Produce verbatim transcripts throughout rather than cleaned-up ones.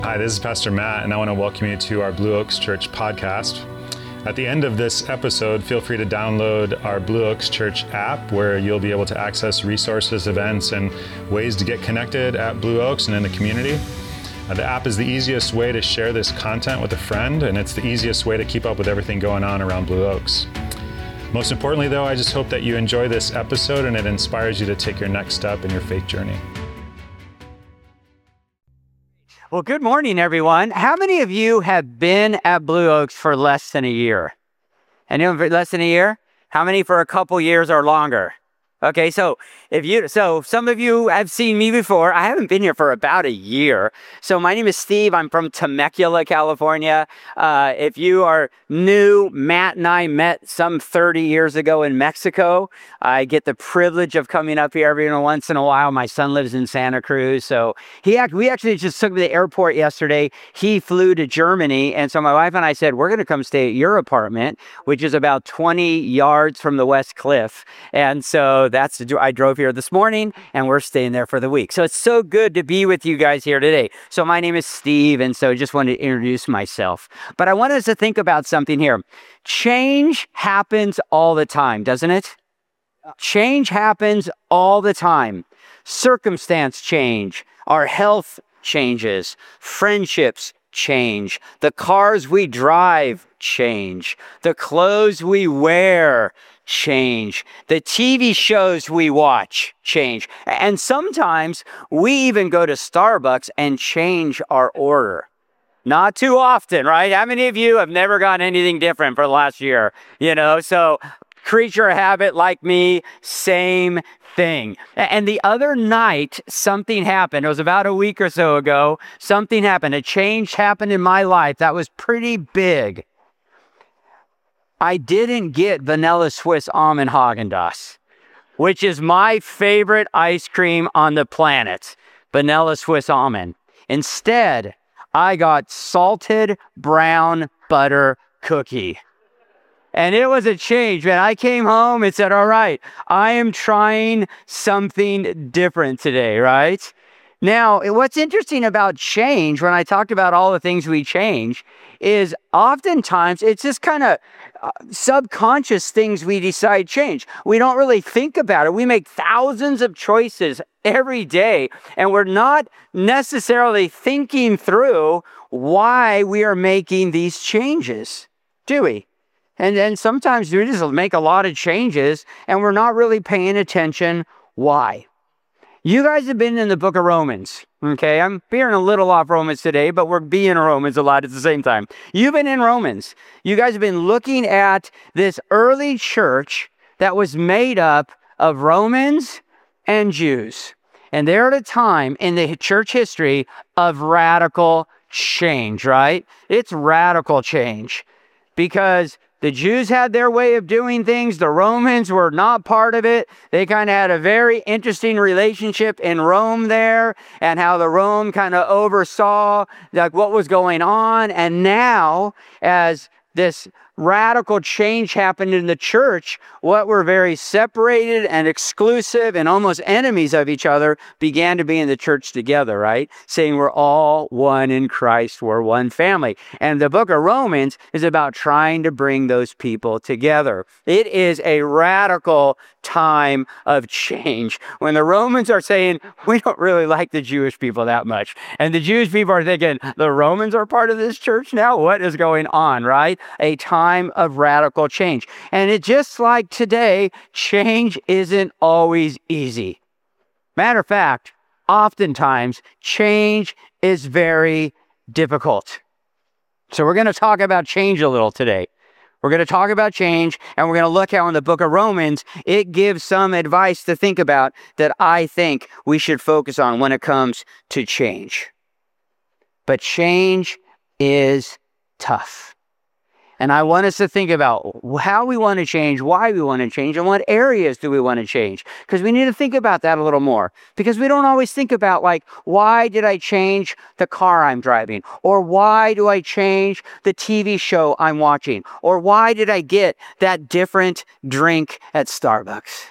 Hi, this is Pastor Matt, and I want to welcome you to our Blue Oaks Church podcast. At the end of this episode, feel free to download our Blue Oaks Church app, where you'll be able to access resources, events, and ways to get connected at Blue Oaks and in the community. Uh, the app is the easiest way to share this content with a friend, and it's the easiest way to keep up with everything going on around Blue Oaks. Most importantly, though, I just hope that you enjoy this episode and it inspires you to take your next step in your faith journey. Well, good morning, everyone. How many of you have been at Blue Oaks for less than a year? Anyone for less than a year? How many for a couple years or longer? Okay, so if you, so some of you have seen me before. I haven't been here for about a year. So my name is Steve. I'm from Temecula, California. Uh, if you are new, Matt and I met some thirty years ago in Mexico. I get the privilege of coming up here every once in a while. My son lives in Santa Cruz, so he act, we actually just took him to the airport yesterday. He flew to Germany, and so my wife and I said, we're going to come stay at your apartment, which is about twenty yards from the West Cliff. And so that's, I drove here this morning and we're staying there for the week. So it's so good to be with you guys here today. So my name is Steve, and so just wanted to introduce myself. But I want us to think about something here. Change happens all the time, doesn't it? Change happens all the time. Circumstance change, our health changes, friendships change, the cars we drive change, the clothes we wear change, the T V shows we watch change, and sometimes we even go to Starbucks and change our order. Not too often, right? How many of you have never gotten anything different for the last year? You know, so creature of habit like me, same thing. And the other night, something happened. It was about a week or so ago. Something happened. A change happened in my life that was pretty big. I didn't get vanilla Swiss almond Haagen-Dazs, which is my favorite ice cream on the planet, vanilla Swiss almond. Instead, I got salted brown butter cookie. And it was a change, man. I came home and said, all right, I am trying something different today, right? Now, what's interesting about change, when I talked about all the things we change, is oftentimes it's just kind of uh, subconscious things we decide change. We don't really think about it. We make thousands of choices every day, and we're not necessarily thinking through why we are making these changes, do we? And then sometimes we just make a lot of changes, and we're not really paying attention why. You guys have been in the book of Romans, okay? I'm veering a little off Romans today, but we're being Romans a lot at the same time. You've been in Romans. You guys have been looking at this early church that was made up of Romans and Jews. And they're at a time in the church history of radical change, right? It's radical change because the Jews had their way of doing things. The Romans were not part of it. They kind of had a very interesting relationship in Rome there, and how the Rome kind of oversaw like what was going on. And now, as this radical change happened in the church, what were very separated and exclusive and almost enemies of each other began to be in the church together, right? Saying we're all one in Christ, we're one family. And the book of Romans is about trying to bring those people together. It is a radical time of change when the Romans are saying, we don't really like the Jewish people that much. And the Jewish people are thinking, the Romans are part of this church now? What is going on, right? A time of radical change. And it just like today, change isn't always easy. Matter of fact, oftentimes change is very difficult. So we're going to talk about change a little today. We're going to talk about change, and we're going to look how in the book of Romans, it gives some advice to think about that I think we should focus on when it comes to change. But change is tough. And I want us to think about how we want to change, why we want to change, and what areas do we want to change. Because we need to think about that a little more. Because we don't always think about, like, why did I change the car I'm driving? Or why do I change the T V show I'm watching? Or why did I get that different drink at Starbucks?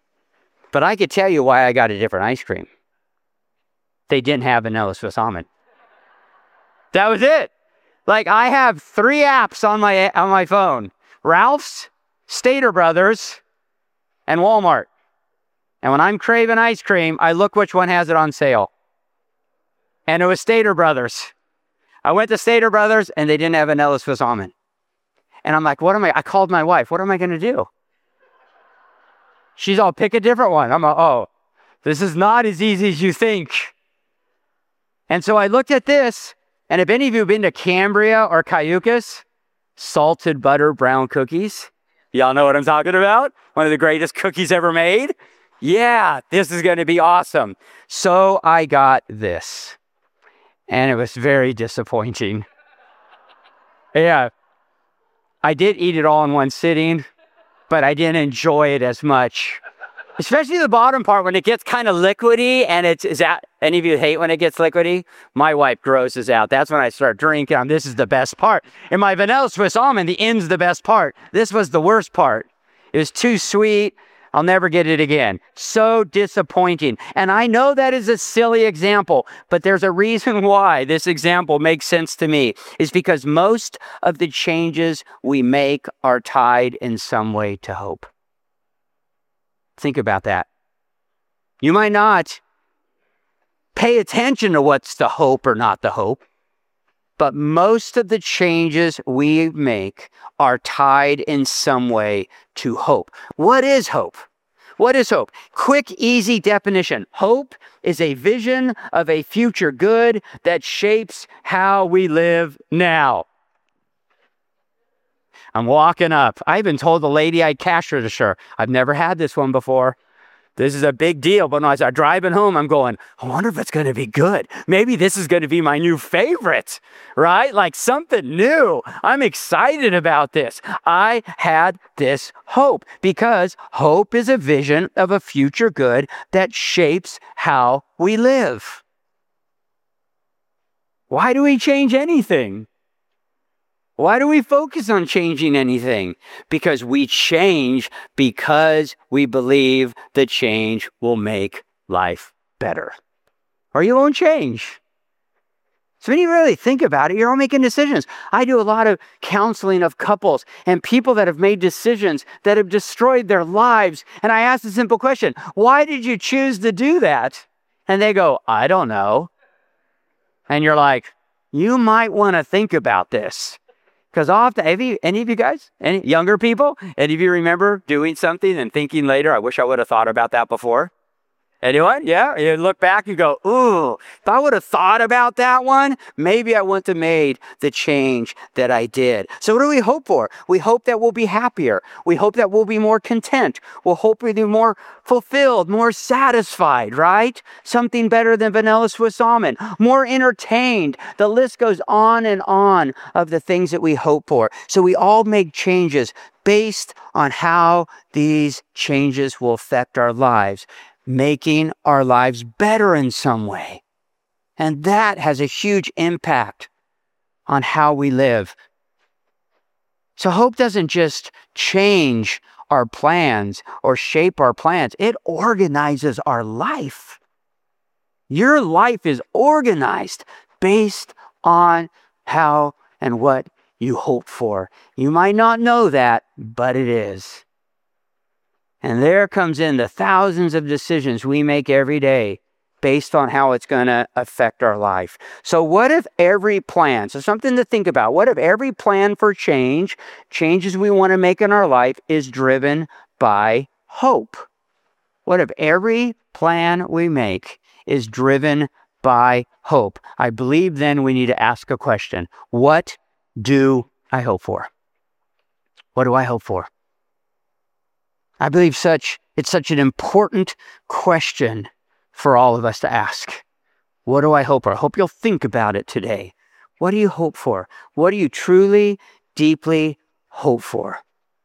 But I could tell you why I got a different ice cream. They didn't have vanilla Swiss almond. That was it. Like, I have three apps on my on my phone. Ralph's, Stater Brothers, and Walmart. And when I'm craving ice cream, I look which one has it on sale. And it was Stater Brothers. I went to Stater Brothers, and they didn't have vanilla Swiss almond. And I'm like, what am I? I called my wife. What am I going to do? She's all, pick a different one. I'm like, oh, this is not as easy as you think. And so I looked at this, and if any of you have been to Cambria or Cayucas, salted butter brown cookies. Y'all know what I'm talking about? One of the greatest cookies ever made. Yeah, this is going to be awesome. So I got this, and it was very disappointing. Yeah, I did eat it all in one sitting, but I didn't enjoy it as much. Especially the bottom part when it gets kind of liquidy and it's, is that, any of you hate when it gets liquidy? My wife grosses out. That's when I start drinking. Um, this is the best part. In my vanilla Swiss almond, the end's the best part. This was the worst part. It was too sweet. I'll never get it again. So disappointing. And I know that is a silly example, but there's a reason why this example makes sense to me. Is because most of the changes we make are tied in some way to hope. Think about that. You might not pay attention to what's the hope or not the hope, but most of the changes we make are tied in some way to hope. What is hope? What is hope? Quick, easy definition. Hope is a vision of a future good that shapes how we live now. I'm walking up. I even told the lady I cash register, I've never had this one before. This is a big deal. But when I was driving home, I'm going, I wonder if it's going to be good. Maybe this is going to be my new favorite, right? Like something new. I'm excited about this. I had this hope because hope is a vision of a future good that shapes how we live. Why do we change anything? Why do we focus on changing anything? Because we change because we believe the change will make life better. Or you won't change. So when you really think about it, you're all making decisions. I do a lot of counseling of couples and people that have made decisions that have destroyed their lives. And I ask the simple question, why did you choose to do that? And they go, I don't know. And you're like, you might want to think about this. Because often, have you, any of you guys, any younger people, any of you remember doing something and thinking later, I wish I would have thought about that before? Anyone? Yeah? You look back, you go, ooh, if I would have thought about that one, maybe I wouldn't have made the change that I did. So what do we hope for? We hope that we'll be happier. We hope that we'll be more content. We'll hope we'll be more fulfilled, more satisfied, right? Something better than vanilla Swiss almond, more entertained. The list goes on and on of the things that we hope for. So we all make changes based on how these changes will affect our lives, making our lives better in some way. And that has a huge impact on how we live. So hope doesn't just change our plans or shape our plans. It organizes our life. Your life is organized based on how and what you hope for. You might not know that, but it is. And there comes in the thousands of decisions we make every day based on how it's going to affect our life. So what if every plan, so something to think about, what if every plan for change, changes we want to make in our life, is driven by hope? What if every plan we make is driven by hope? I believe then we need to ask a question. What do I hope for? What do I hope for? I believe such it's such an important question for all of us to ask. What do I hope for? I hope you'll think about it today. What do you hope for? What do you truly, deeply hope for?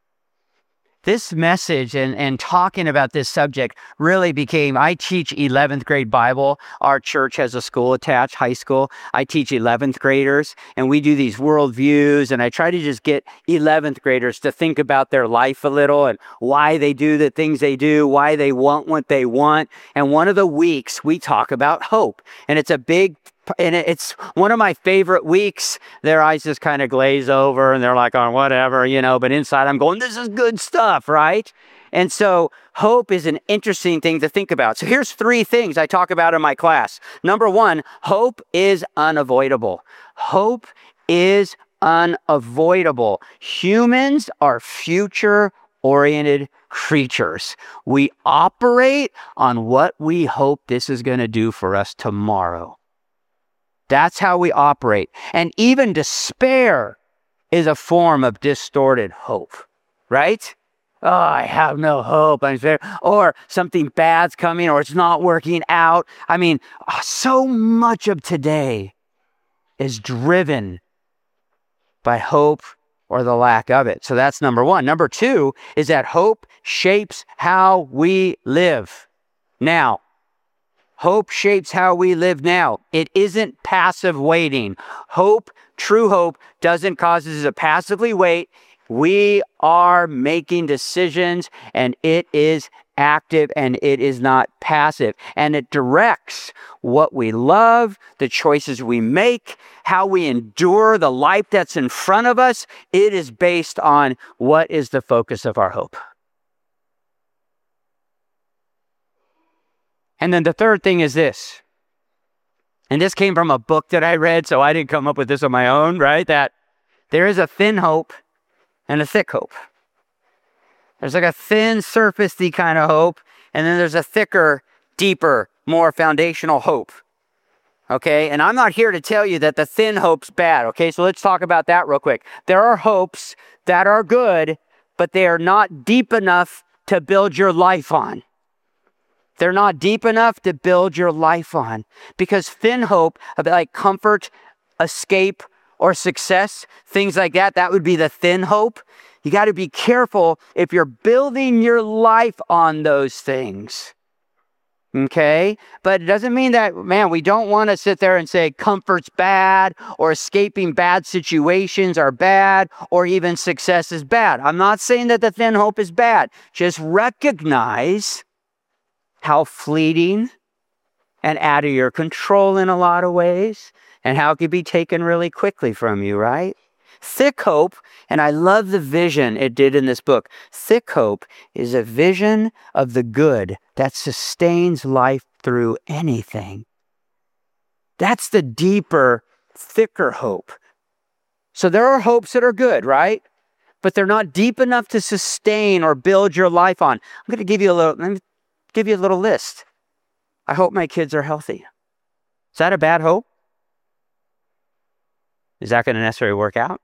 This message and, and talking about this subject really became, I teach eleventh grade Bible. Our church has a school attached, high school. I teach eleventh graders, and we do these worldviews, and I try to just get eleventh graders to think about their life a little and why they do the things they do, why they want what they want. And one of the weeks we talk about hope, and it's a big and it's one of my favorite weeks. Their eyes just kind of glaze over and they're like, oh, whatever, you know, but inside I'm going, this is good stuff, right? And so hope is an interesting thing to think about. So here's three things I talk about in my class. Number one, hope is unavoidable. Hope is unavoidable. Humans are future-oriented creatures. We operate on what we hope this is going to do for us tomorrow. That's how we operate. And even despair is a form of distorted hope, right? Oh, I have no hope. I'm very, or something bad's coming, or it's not working out. I mean, so much of today is driven by hope or the lack of it. So that's number one. Number two is that hope shapes how we live now. Hope shapes how we live now. It isn't passive waiting. Hope, true hope, doesn't cause us to passively wait. We are making decisions, and it is active and it is not passive. And it directs what we love, the choices we make, how we endure the life that's in front of us. It is based on what is the focus of our hope. And then the third thing is this. And this came from a book that I read, so I didn't come up with this on my own, right? That there is a thin hope and a thick hope. There's like a thin, surfacey kind of hope, and then there's a thicker, deeper, more foundational hope. Okay? And I'm not here to tell you that the thin hope's bad, okay? So let's talk about that real quick. There are hopes that are good, but they are not deep enough to build your life on. They're not deep enough to build your life on. Because thin hope, like comfort, escape, or success, things like that, that would be the thin hope. You got to be careful if you're building your life on those things. Okay? But it doesn't mean that, man, we don't want to sit there and say comfort's bad or escaping bad situations are bad or even success is bad. I'm not saying that the thin hope is bad. Just recognize how fleeting and out of your control in a lot of ways, and how it could be taken really quickly from you, right? Thick hope, and I love the vision it did in this book. Thick hope is a vision of the good that sustains life through anything. That's the deeper, thicker hope. So there are hopes that are good, right? But they're not deep enough to sustain or build your life on. I'm going to give you a little, let me give you a little list. I hope my kids are healthy. Is that a bad hope? Is that going to necessarily work out?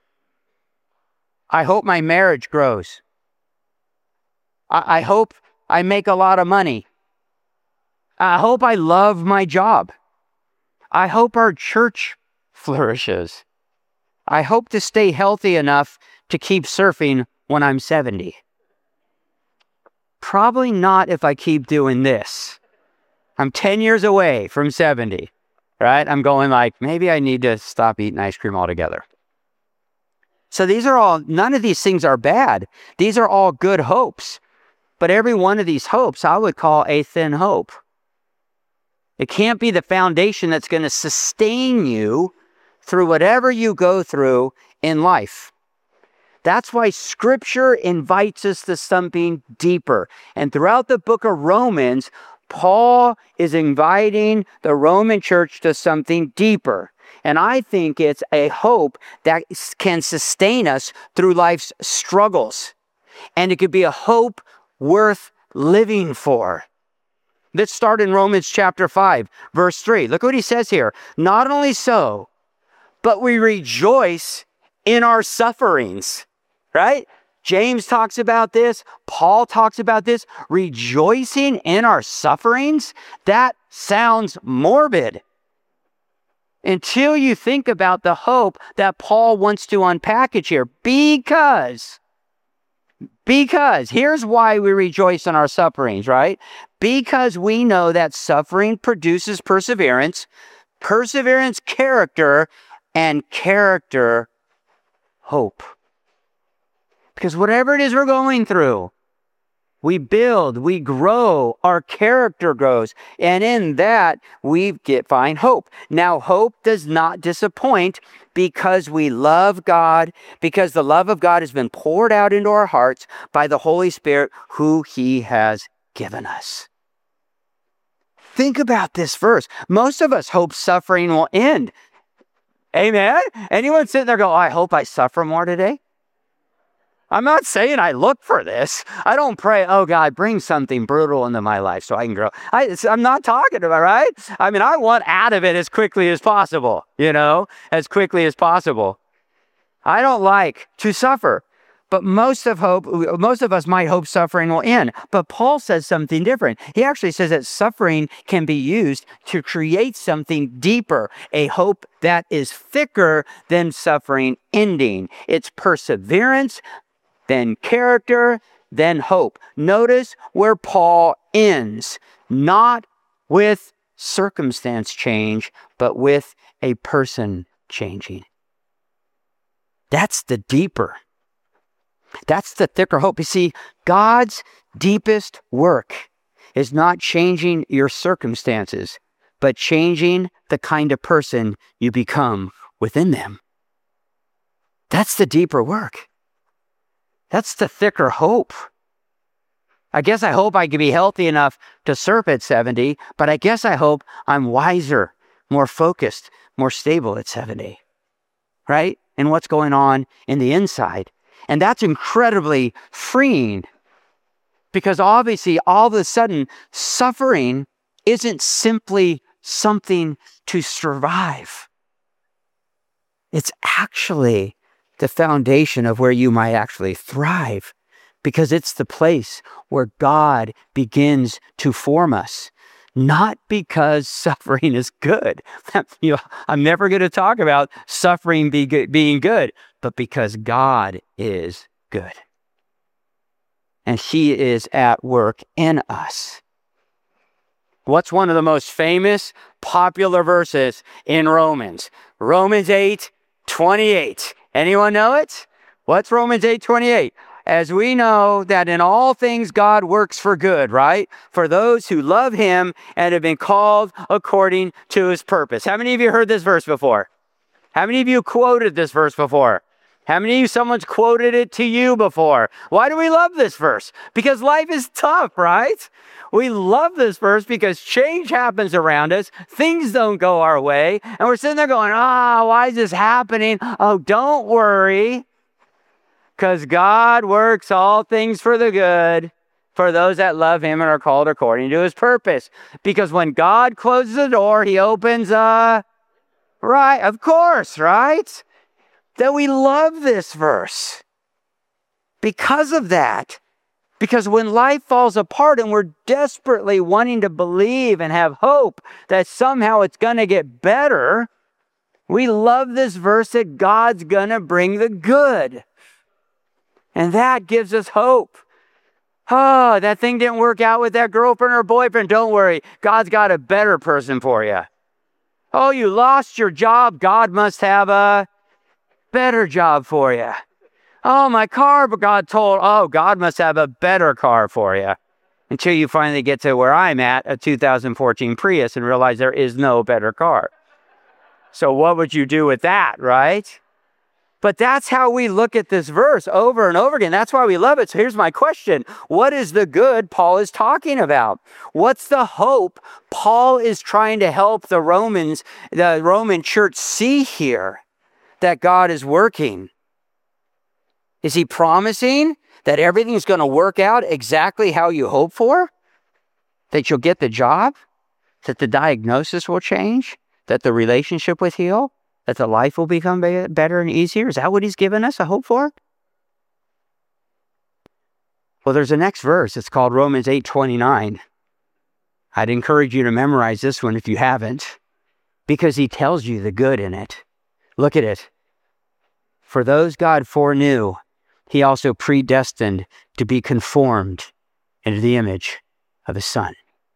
I hope my marriage grows. I, I hope I make a lot of money. I hope I love my job. I hope our church flourishes. I hope to stay healthy enough to keep surfing when I'm seventy. Probably not if I keep doing this. I'm ten years away from seventy, right? I'm going like, maybe I need to stop eating ice cream altogether. So these are all, none of these things are bad. These are all good hopes. But every one of these hopes I would call a thin hope. It can't be the foundation that's going to sustain you through whatever you go through in life. That's why Scripture invites us to something deeper. And throughout the book of Romans, Paul is inviting the Roman church to something deeper. And I think it's a hope that can sustain us through life's struggles. And it could be a hope worth living for. Let's start in Romans chapter five, verse three. Look what he says here. Not only so, but we rejoice in our sufferings, right? James talks about this. Paul talks about this. Rejoicing in our sufferings? That sounds morbid. Until you think about the hope that Paul wants to unpackage here. Because, because, here's why we rejoice in our sufferings, right? Because we know that suffering produces perseverance, perseverance, character, and character, hope. Because whatever it is we're going through, we build, we grow, our character grows, and in that we get find hope. Now, hope does not disappoint because we love God, because the love of God has been poured out into our hearts by the Holy Spirit who He has given us. Think about this verse. Most of us hope suffering will end. Amen? Anyone sitting there go, I hope I suffer more today? I'm not saying I look for this. I don't pray, oh God, bring something brutal into my life so I can grow. I, I'm not talking about, right? I mean, I want out of it as quickly as possible, you know, as quickly as possible. I don't like to suffer, but most of hope, most of us might hope suffering will end. But Paul says something different. He actually says that suffering can be used to create something deeper, a hope that is thicker than suffering ending. It's perseverance, then character, then hope. Notice where Paul ends, not with circumstance change, but with a person changing. That's the deeper. That's the thicker hope. You see, God's deepest work is not changing your circumstances, but changing the kind of person you become within them. That's the deeper work. That's the thicker hope. I guess I hope I can be healthy enough to surf at seventy, but I guess I hope I'm wiser, more focused, more stable at seventy, right? And what's going on in the inside. And that's incredibly freeing because obviously all of a sudden suffering isn't simply something to survive. It's actually the foundation of where you might actually thrive, because it's the place where God begins to form us, not because suffering is good. You know, I'm never going to talk about suffering be good, being good, but because God is good. And He is at work in us. What's one of the most famous, popular verses in Romans? Romans eight twenty-eight. Anyone know it? What's Romans eight twenty-eight? As we know that in all things God works for good, right? For those who love Him and have been called according to His purpose. How many of you heard this verse before? How many of you quoted this verse before? How many of you, someone's quoted it to you before? Why do we love this verse? Because life is tough, right? We love this verse because change happens around us. Things don't go our way. And we're sitting there going, ah, oh, why is this happening? Oh, don't worry. Because God works all things for the good for those that love Him and are called according to His purpose. Because when God closes the door, He opens a... Right, of course, right? That we love this verse. Because of that. Because when life falls apart and we're desperately wanting to believe and have hope that somehow it's going to get better, we love this verse that God's going to bring the good. And that gives us hope. Oh, that thing didn't work out with that girlfriend or boyfriend. Don't worry. God's got a better person for you. Oh, you lost your job. God must have a better job for you. Oh, my car, but God told, oh, God must have a better car for you. Until you finally get to where I'm at, a two thousand fourteen Prius, and realize there is no better car. So what would you do with that, right? But that's how we look at this verse over and over again. That's why we love it. So here's my question. What is the good Paul is talking about? What's the hope Paul is trying to help the Romans, the Roman church see here that God is working? Is he promising that everything's going to work out exactly how you hope for? That you'll get the job? That the diagnosis will change? That the relationship will heal? That the life will become better and easier? Is that what he's given us a hope for? Well, there's a next verse. It's called Romans eight twenty-nine. I'd encourage you to memorize this one if you haven't, because he tells you the good in it. Look at it. For those God foreknew, He also predestined to be conformed into the image of His Son.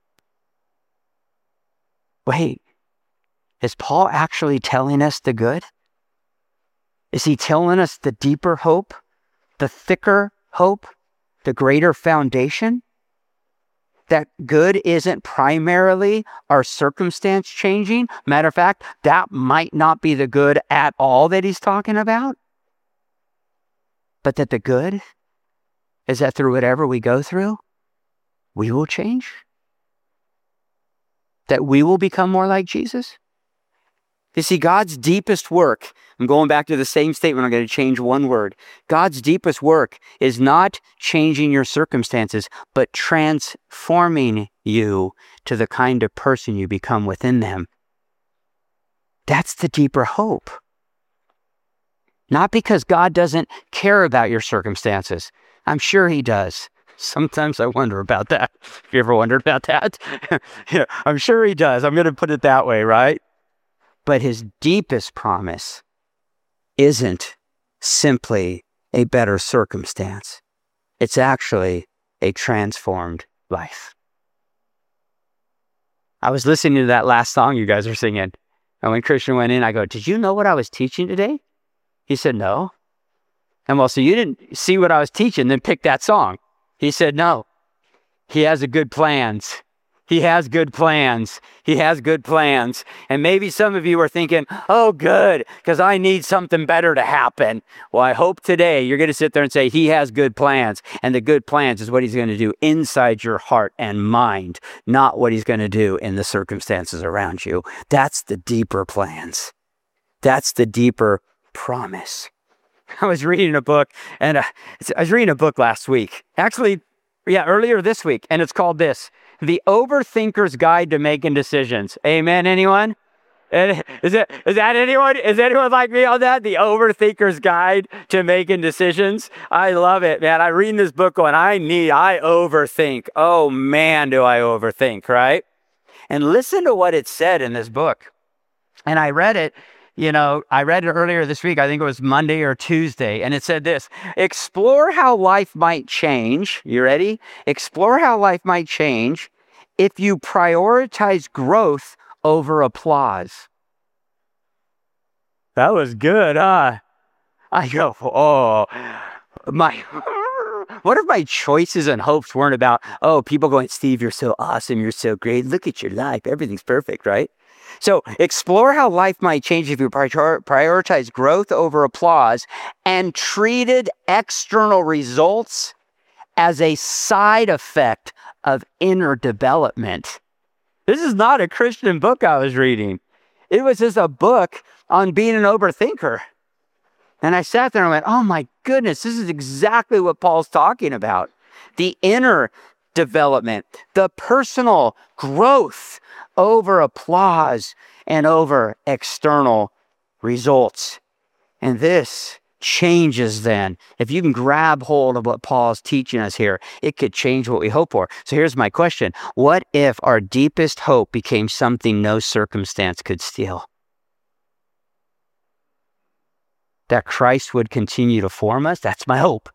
Wait, is Paul actually telling us the good? Is he telling us the deeper hope, the thicker hope? the greater foundation? That good isn't primarily our circumstance changing? Matter of fact, that might not be the good at all that he's talking about. But that the good is that through whatever we go through, we will change? That we will become more like Jesus? You see, God's deepest work, I'm going back to the same statement, I'm going to change one word. God's deepest work is not changing your circumstances, but transforming you to the kind of person you become within them. That's the deeper hope. Not because God doesn't care about your circumstances. I'm sure he does. Sometimes I wonder about that. Have you ever wondered about that? Yeah, I'm sure he does. I'm going to put it that way, right? But his deepest promise isn't simply a better circumstance. It's actually a transformed life. I was listening to that last song you guys are singing. And when Christian went in, I go, did you know what I was teaching today? He said, no. And well, so you didn't see what I was teaching, then pick that song. He said, no. He has a good plans. He has good plans. He has good plans. And maybe some of you are thinking, oh, good, because I need something better to happen. Well, I hope today you're going to sit there and say, he has good plans. And the good plans is what he's going to do inside your heart and mind, not what he's going to do in the circumstances around you. That's the deeper plans. That's the deeper promise. I was reading a book, and uh, I was reading a book last week. Actually, yeah, earlier this week, and it's called this, The Overthinker's Guide to Making Decisions. Amen, anyone? Is, it, is that anyone? Is anyone like me on that? The Overthinker's Guide to Making Decisions. I love it, man. I read this book going, I need, I overthink. Oh, man, do I overthink, right? And listen to what it said in this book. And I read it. You know, I read it earlier this week. I think it was Monday or Tuesday. And it said this, explore how life might change. You ready? Explore how life might change if you prioritize growth over applause. That was good, huh? I go, oh, my, what if my choices and hopes weren't about, oh, people going, Steve, you're so awesome. You're so great. Look at your life. Everything's perfect, right? So explore how life might change if you prior- prioritize growth over applause and treated external results as a side effect of inner development. This is not a Christian book I was reading. It was just a book on being an overthinker. And I sat there and went, oh my goodness, this is exactly what Paul's talking about. The inner development, the personal growth over applause and over external results. And this changes then. If you can grab hold of what Paul's teaching us here, it could change what we hope for. So here's my question. What if our deepest hope became something no circumstance could steal? That Christ would continue to form us? That's my hope.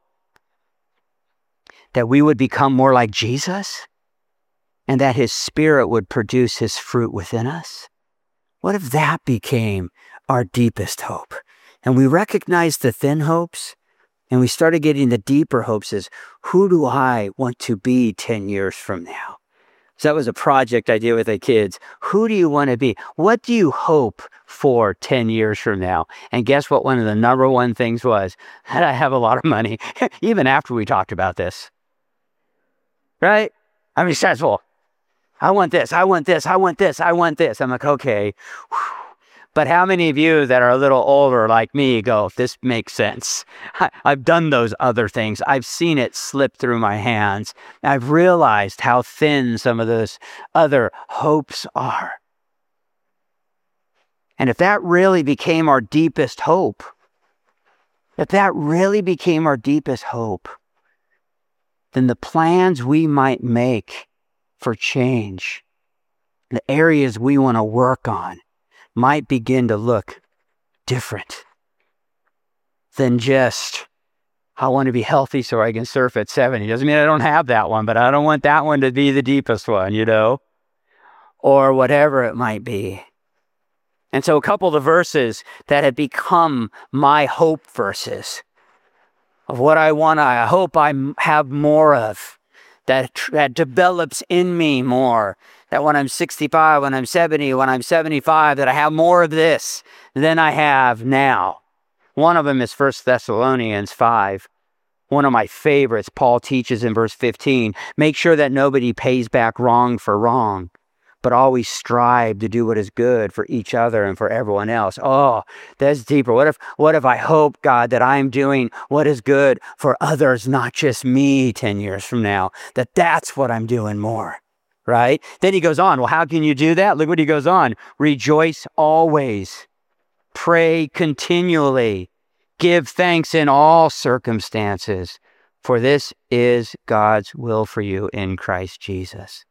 That we would become more like Jesus? And that his Spirit would produce his fruit within us? What if that became our deepest hope? And we recognized the thin hopes, and we started getting the deeper hopes is, who do I want to be ten years from now? So that was a project I did with the kids. Who do you want to be? What do you hope for ten years from now? And guess what one of the number one things was? That I have a lot of money, even after we talked about this. Right? I mean, stressful. I want this, I want this, I want this, I want this. I'm like, okay. Whew. But how many of you that are a little older like me go, this makes sense. I, I've done those other things. I've seen it slip through my hands. I've realized how thin some of those other hopes are. And if that really became our deepest hope, if that really became our deepest hope, then the plans we might make for change, the areas we want to work on, might begin to look different than just, I want to be healthy so I can surf at seventy. Doesn't mean I don't have that one, but I don't want that one to be the deepest one, you know, or whatever it might be. And so a couple of the verses that have become my hope verses of what I want, I hope I have more of, that, that develops in me more, that when I'm sixty-five, when I'm seventy, when I'm seventy-five, that I have more of this than I have now. One of them is First Thessalonians five. One of my favorites, Paul teaches in verse fifteen, make sure that nobody pays back wrong for wrong, but always strive to do what is good for each other and for everyone else. Oh, that's deeper. What if, what if I hope, God, that I'm doing what is good for others, not just me ten years from now, that that's what I'm doing more, right? Then he goes on, well, how can you do that? Look what he goes on. Rejoice always. Pray continually. Give thanks in all circumstances, for this is God's will for you in Christ Jesus.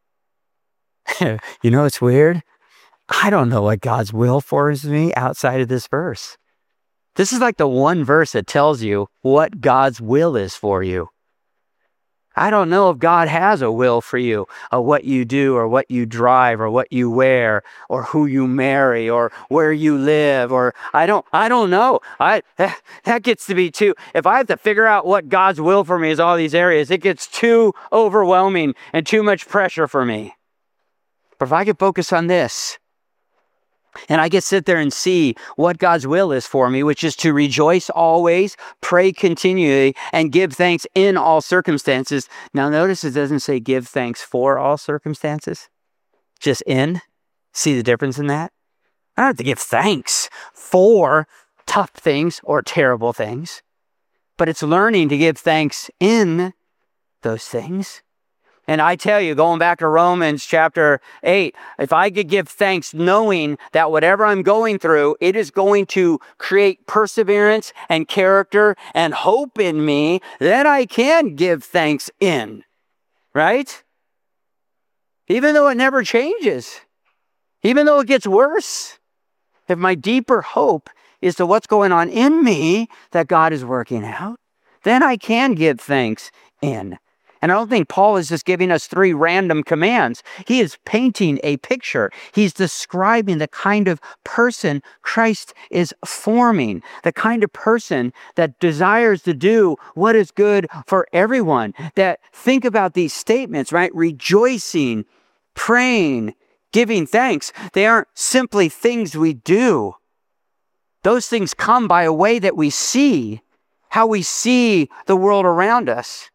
You know, it's weird. I don't know what God's will for is me outside of this verse. This is like the one verse that tells you what God's will is for you. I don't know if God has a will for you, of what you do or what you drive or what you wear or who you marry or where you live, or I don't I don't know. I that gets to be too, if I have to figure out what God's will for me is all these areas, it gets too overwhelming and too much pressure for me. But if I could focus on this, and I can sit there and see what God's will is for me, which is to rejoice always, pray continually, and give thanks in all circumstances. Now notice it doesn't say give thanks for all circumstances, just in. See the difference in that? I don't have to give thanks for tough things or terrible things, but it's learning to give thanks in those things. And I tell you, going back to Romans chapter eight, if I could give thanks knowing that whatever I'm going through, it is going to create perseverance and character and hope in me, then I can give thanks in, right? Even though it never changes, even though it gets worse, if my deeper hope is to what's going on in me that God is working out, then I can give thanks in. And I don't think Paul is just giving us three random commands. He is painting a picture. He's describing the kind of person Christ is forming, the kind of person that desires to do what is good for everyone. That think about these statements, right? Rejoicing, praying, giving thanks. They aren't simply things we do. Those things come by a way that we see, how we see the world around us.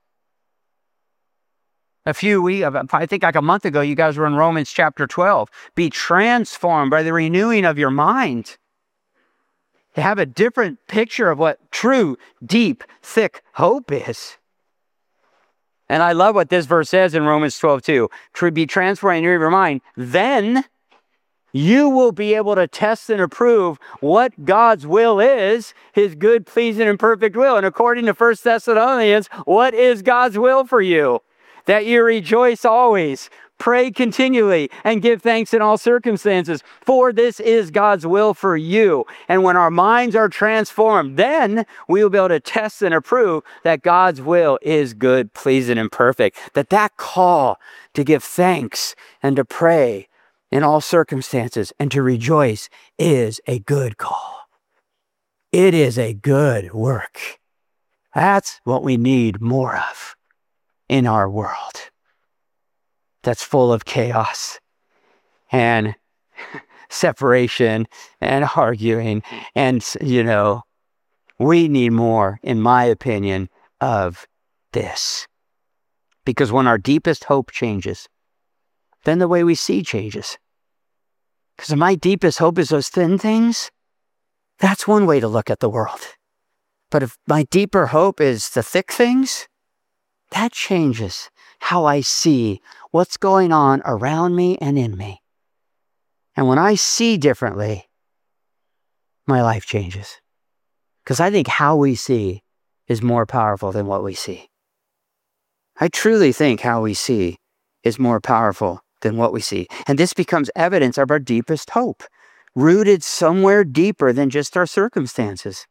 A few weeks, I think like a month ago, you guys were in Romans chapter twelve. Be transformed by the renewing of your mind. To have a different picture of what true, deep, thick hope is. And I love what this verse says in Romans twelve two. To be transformed in your mind, then you will be able to test and approve what God's will is, his good, pleasing, and perfect will. And according to First Thessalonians, what is God's will for you? That you rejoice always, pray continually, and give thanks in all circumstances, for this is God's will for you. And when our minds are transformed, then we will be able to test and approve that God's will is good, pleasing, and perfect. That that call to give thanks and to pray in all circumstances and to rejoice is a good call. It is a good work. That's what we need more of in our world that's full of chaos and separation and arguing. And, you know, we need more, in my opinion, of this. Because when our deepest hope changes, then the way we see changes. Because if my deepest hope is those thin things, that's one way to look at the world. But if my deeper hope is the thick things, that changes how I see what's going on around me and in me. And when I see differently, my life changes. Because I think how we see is more powerful than what we see. I truly think how we see is more powerful than what we see. And this becomes evidence of our deepest hope, rooted somewhere deeper than just our circumstances.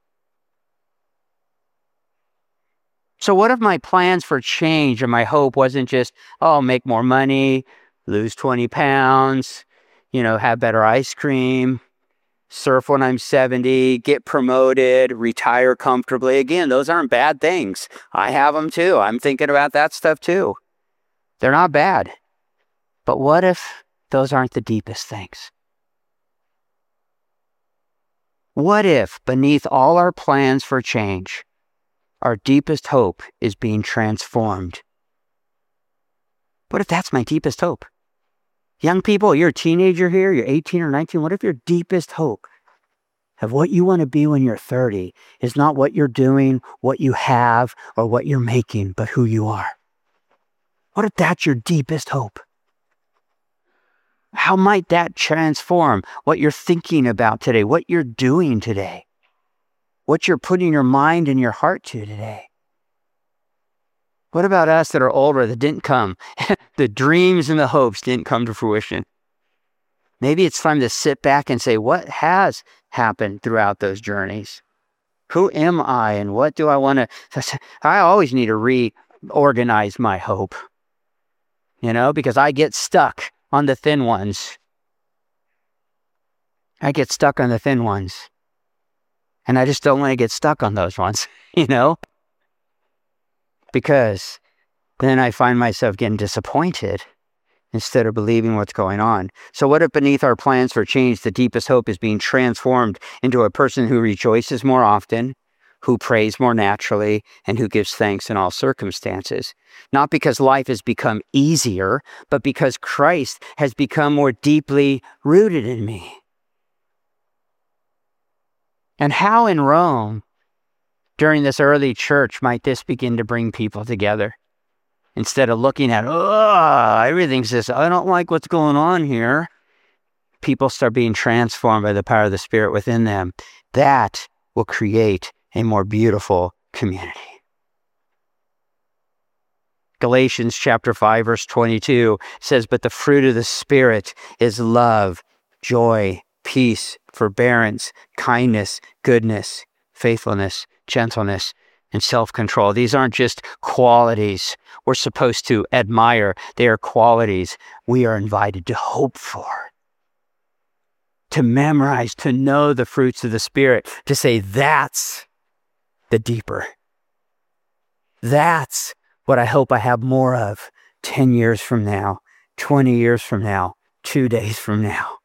So what if my plans for change and my hope wasn't just, oh, make more money, lose twenty pounds, you know, have better ice cream, surf when I'm seventy, get promoted, retire comfortably. Again, those aren't bad things. I have them too. I'm thinking about that stuff too. They're not bad. But what if those aren't the deepest things? What if beneath all our plans for change, our deepest hope is being transformed? What if that's my deepest hope? Young people, you're a teenager here, you're eighteen or nineteen. What if your deepest hope of what you want to be when you're thirty is not what you're doing, what you have, or what you're making, but who you are? What if that's your deepest hope? How might that transform what you're thinking about today, what you're doing today, what you're putting your mind and your heart to today? What about us that are older that didn't come? The dreams and the hopes didn't come to fruition. Maybe it's time to sit back and say, what has happened throughout those journeys? Who am I and what do I want to... I always need to reorganize my hope, you know, because I get stuck on the thin ones. I get stuck on the thin ones. And I just don't want to get stuck on those ones, you know? Because then I find myself getting disappointed instead of believing what's going on. So what if beneath our plans for change, the deepest hope is being transformed into a person who rejoices more often, who prays more naturally, and who gives thanks in all circumstances? Not because life has become easier, but because Christ has become more deeply rooted in me. And how in Rome, during this early church, might this begin to bring people together? Instead of looking at, oh, everything's just, I don't like what's going on here. People start being transformed by the power of the Spirit within them. That will create a more beautiful community. Galatians chapter five, verse twenty-two says, but the fruit of the Spirit is love, joy, peace, forbearance, kindness, goodness, faithfulness, gentleness, and self-control. These aren't just qualities we're supposed to admire. They are qualities we are invited to hope for, to memorize, to know the fruits of the Spirit, to say that's the deeper. That's what I hope I have more of ten years from now, twenty years from now, two days from now.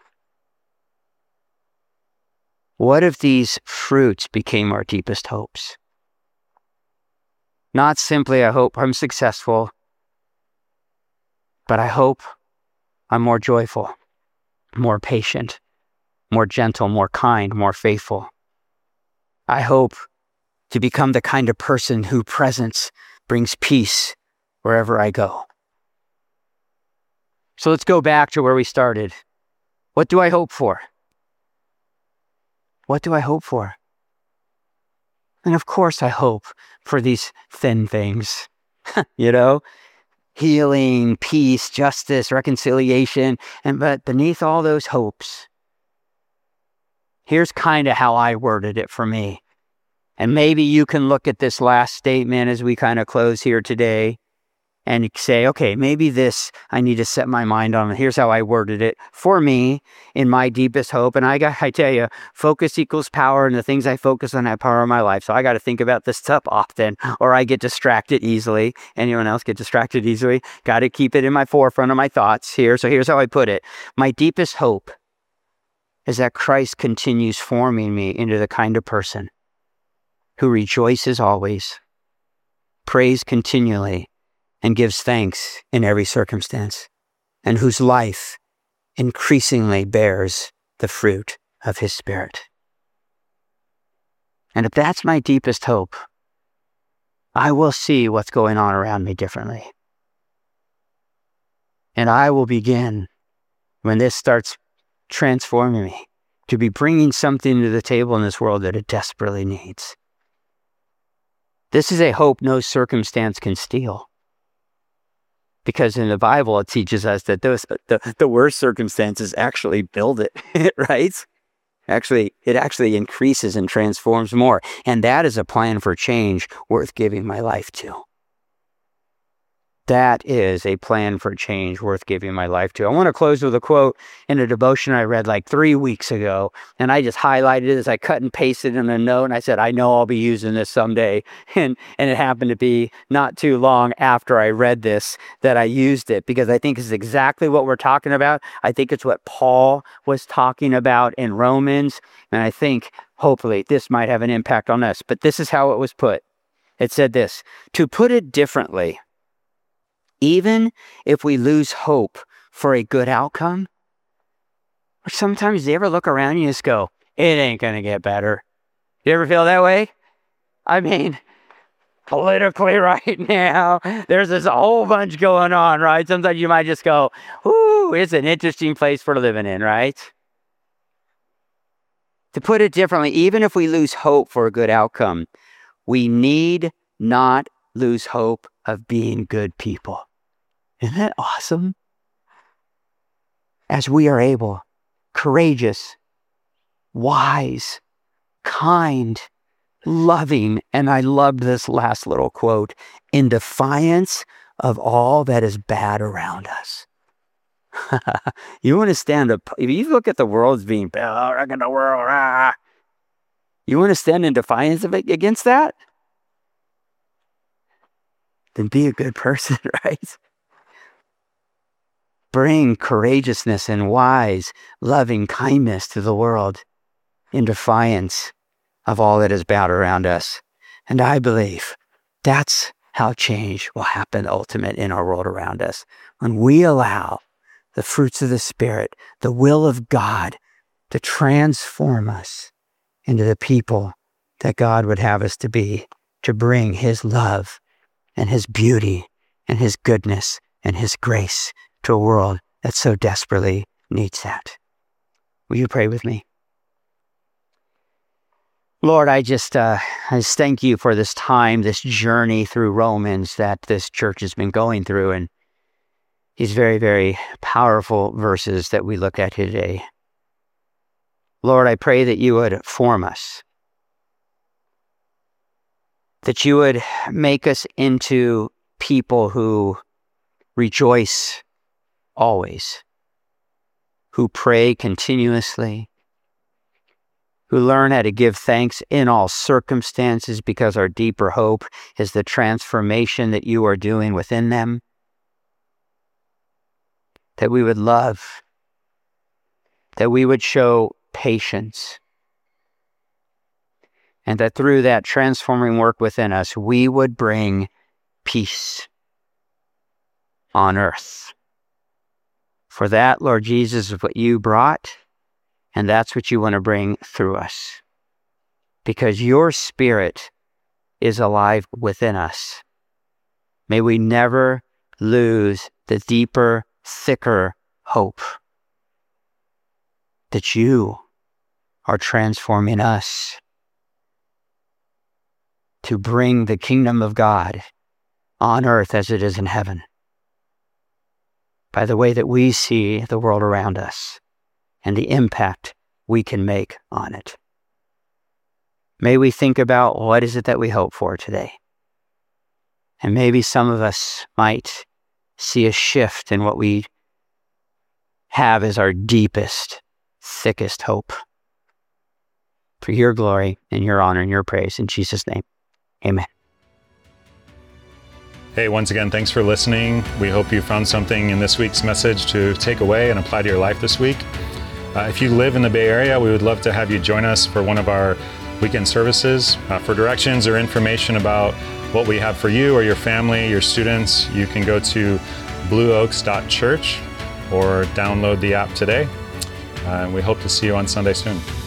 What if these fruits became our deepest hopes? Not simply, I hope I'm successful, but I hope I'm more joyful, more patient, more gentle, more kind, more faithful. I hope to become the kind of person whose presence brings peace wherever I go. So let's go back to where we started. What do I hope for? What do I hope for? And of course I hope for these thin things, you know, healing, peace, justice, reconciliation. And but beneath all those hopes, here's kind of how I worded it for me. And maybe you can look at this last statement as we kind of close here today and say, okay, maybe this I need to set my mind on. Here's how I worded it for me in my deepest hope. And I got, I tell you, focus equals power, and the things I focus on have power in my life. So I got to think about this stuff often, or I get distracted easily. Anyone else get distracted easily? Got to keep it in my forefront of my thoughts here. So here's how I put it. My deepest hope is that Christ continues forming me into the kind of person who rejoices always, prays continually, and gives thanks in every circumstance, and whose life increasingly bears the fruit of his Spirit. And if that's my deepest hope, I will see what's going on around me differently. And I will begin, when this starts transforming me, to be bringing something to the table in this world that it desperately needs. This is a hope no circumstance can steal. Because in the Bible, it teaches us that those the, the worst circumstances actually build it, right? Actually, it actually increases and transforms more. And that is a plan for change worth giving my life to. That is a plan for change worth giving my life to. I want to close with a quote in a devotion I read like three weeks ago, and I just highlighted it as I cut and pasted in a note, and I said, I know I'll be using this someday. And, and it happened to be not too long after I read this that I used it, because I think it's exactly what we're talking about. I think it's what Paul was talking about in Romans, and I think hopefully this might have an impact on us. But this is how it was put. It said this: to put it differently, even if we lose hope for a good outcome, or sometimes you ever look around and you just go, it ain't going to get better. You ever feel that way? I mean, politically right now, there's this whole bunch going on, right? Sometimes you might just go, ooh, it's an interesting place for living in, right? To put it differently, even if we lose hope for a good outcome, we need not lose hope of being good people. Isn't that awesome? As we are able, courageous, wise, kind, loving, and I loved this last little quote, in defiance of all that is bad around us. You want to stand up, if you look at the world as being bad, oh, the world, ah, you want to stand in defiance of it against that? Then be a good person, right? Bring courageousness and wise, loving kindness to the world in defiance of all that is bad around us. And I believe that's how change will happen ultimate in our world around us. When we allow the fruits of the Spirit, the will of God, to transform us into the people that God would have us to be, to bring His love and His beauty and His goodness and His grace to a world that so desperately needs that. Will you pray with me? Lord, I just, uh, I just thank you for this time, this journey through Romans that this church has been going through, and these very, very powerful verses that we look at today. Lord, I pray that you would form us, that you would make us into people who rejoice always, who pray continuously, who learn how to give thanks in all circumstances, because our deeper hope is the transformation that you are doing within them. That we would love, that we would show patience, and that through that transforming work within us, we would bring peace on earth. For that, Lord Jesus, is what you brought, and that's what you want to bring through us. Because your Spirit is alive within us. May we never lose the deeper, thicker hope that you are transforming us to bring the kingdom of God on earth as it is in heaven, by the way that we see the world around us and the impact we can make on it. May we think about what is it that we hope for today. And maybe some of us might see a shift in what we have as our deepest, thickest hope. For your glory and your honor and your praise, in Jesus' name, amen. Hey, once again, thanks for listening. We hope you found something in this week's message to take away and apply to your life this week. Uh, if you live in the Bay Area, we would love to have you join us for one of our weekend services. Uh, for directions or information about what we have for you or your family, your students, you can go to blue oaks dot church or download the app today. Uh, we hope to see you on Sunday soon.